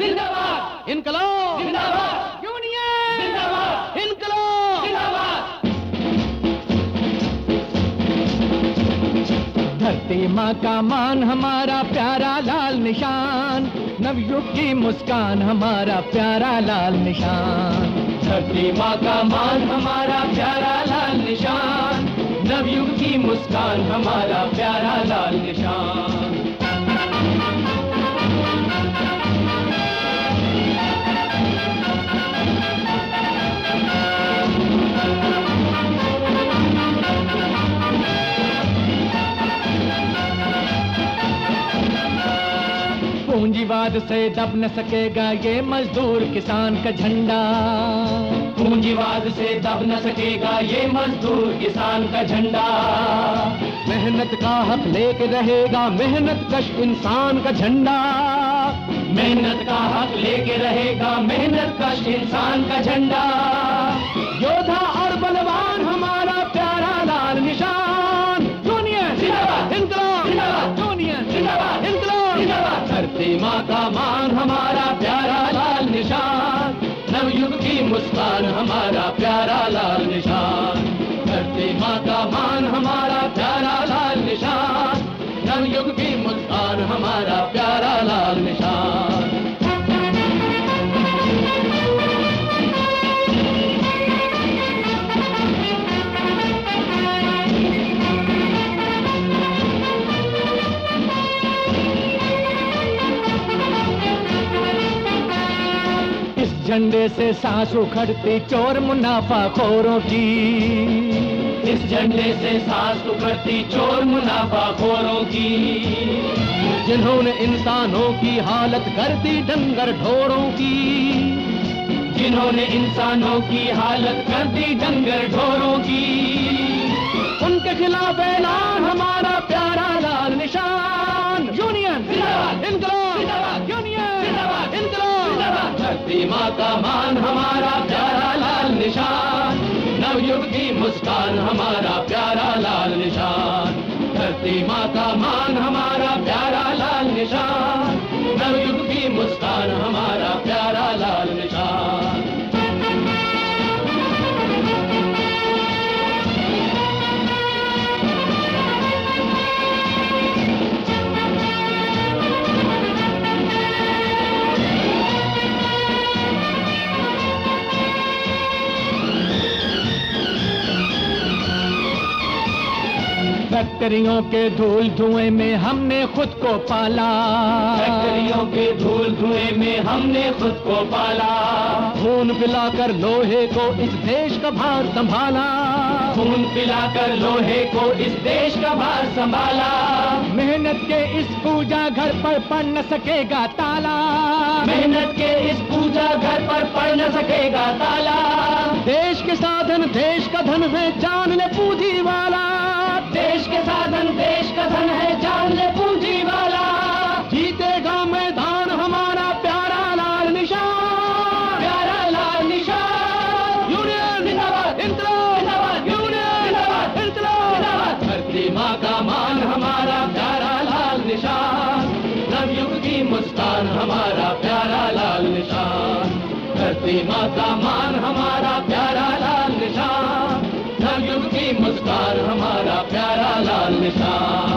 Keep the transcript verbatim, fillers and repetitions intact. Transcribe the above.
जिंदाबाद, इनकलाब जिंदाबाद, यूनियन जिंदाबाद, इनकलाब जिंदाबाद। धरती माँ का मान हमारा प्यारा लाल निशान, नवयुग की मुस्कान हमारा प्यारा लाल निशान। धरती माँ का मान हमारा प्यारा लाल निशान, नवयुग की मुस्कान हमारा प्यारा लाल निशान। पूंजीवाद से दब न सकेगा ये मजदूर किसान का झंडा, पूंजीवाद से दब न सकेगा ये मजदूर किसान का झंडा। मेहनत का हक लेके रहेगा मेहनत कश इंसान का झंडा, मेहनत का हक लेके रहेगा मेहनत कश इंसान का झंडा। योद्धा और बलवान हमारा प्यारा लाल निशान, यूनियन जिंदाबाद, इनकलाब जिंदाबाद, यूनियन जिंदाबाद, इनकलाब जिंदाबाद। धरती माँ का मान हमारा प्यारा लाल निशान, नवयुग की मुस्कान हमारा प्यारा लाल निशान। धरती माँ का मान हमारा प्यारा लाल निशान, नवयुग की मुस्कान हमारा प्यारा लाल निशान। झंडे से सांस उखड़ती चोर मुनाफाखोरों की, इस झंडे से सांस उखड़ती चोर मुनाफाखोरों की। जिन्होंने इंसानों की हालत कर दी डंगर ढोरों की, जिन्होंने इंसानों की हालत कर दी डंगर ढोरों की। उनके खिलाफ ऐलान हमारा प्यारा लाल निशान, यूनियन जिंदाबाद, इनकलाब जिंदाबाद, यूनियन जिंदाबाद, इनकलाब। जिंदाबाद। धरती माँ का मान हमारा प्यारा लाल निशान, नवयुग की मुस्कान हमारा प्यारा लाल निशान। धरती माँ का मान हमारा प्यारा लाल निशान, नवयुग की मुस्कान हमारा प्यारा लाल निशान। फैक्ट्रियों के धूल धुएं में हमने खुद को पाला, फैक्ट्रियों के धूल धुएं में हमने खुद को पाला। खून पिलाकर लोहे को इस देश का भार संभाला, खून पिलाकर लोहे को इस देश का भार संभाला। मेहनत के इस पूजा घर पर पड़ न सकेगा ताला, मेहनत के इस पूजा घर पर पड़ न सकेगा ताला। देश के साधन देश का धन है जान ले पूंजी वाला, देश के साधन देश का धन है जान ले पूंजी वाला। जीतेगा मैदान हमारा प्यारा लाल निशान, प्यारा लाल निशान। यूनियन जिंदाबाद, इनकलाब जिंदाबाद, यूनियन जिंदाबाद, इनकलाब। जिंदाबाद। धरती माँ का मान हमारा प्यारा लाल निशान, नवयुग की मुस्कान हमारा प्यारा लाल निशान। धरती माँ का मान हमारा प्यारा लाल निशान, नवयुग की मुस्कान हमारा प्यारा लाल निशान।